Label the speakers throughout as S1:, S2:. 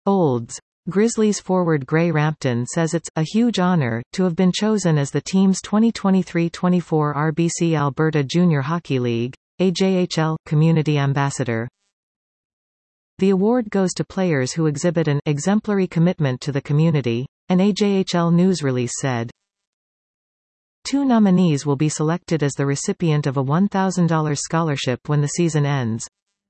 S1: Olds. Grizzlies forward Gray Rampton says it's a huge honor to have been chosen as the team's 2023-24 RBC Alberta Junior Hockey League AJHL Community Ambassador. The award goes to players who exhibit an exemplary commitment to the community, an AJHL news release said. 2 nominees will be selected as the recipient of a $1,000 scholarship when the season ends.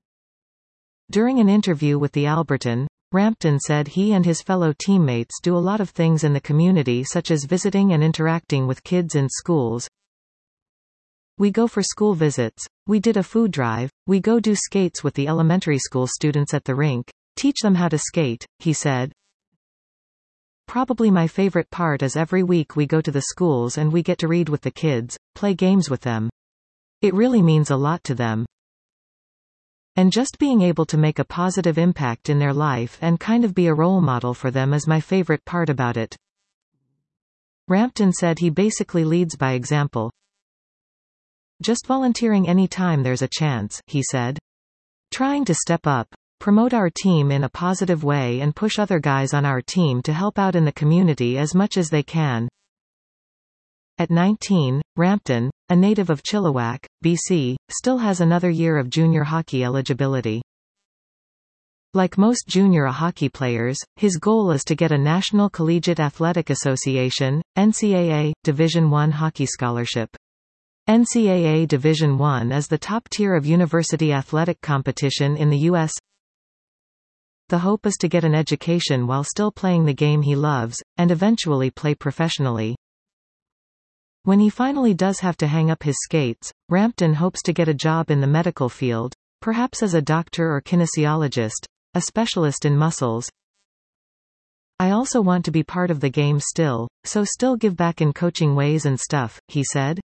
S1: During an interview with the Albertan, Rampton said he and his fellow teammates do a lot of things in the community, such as visiting and interacting with kids in schools. We go for school visits. We did a food drive. We go do skates with the elementary school students at the rink. Teach them how to skate, he said. Probably my favorite part is every week we go to the schools and we get to read with the kids, play games with them. It really means a lot to them. And just being able to make a positive impact in their life and kind of be a role model for them is my favorite part about it. Rampton said he basically leads by example. Just volunteering any time there's a chance, he said. Trying to step up, promote our team in a positive way and push other guys on our team to help out in the community as much as they can. At 19, Rampton, a native of Chilliwack, BC, still has another year of junior hockey eligibility. Like most junior hockey players, his goal is to get a National Collegiate Athletic Association, NCAA, Division I hockey scholarship. NCAA Division I is the top tier of university athletic competition in the U.S. The hope is to get an education while still playing the game he loves, and eventually play professionally. When he finally does have to hang up his skates, Rampton hopes to get a job in the medical field, perhaps as a doctor or kinesiologist, a specialist in muscles. I also want to be part of the game still, so still give back in coaching ways and stuff, he said.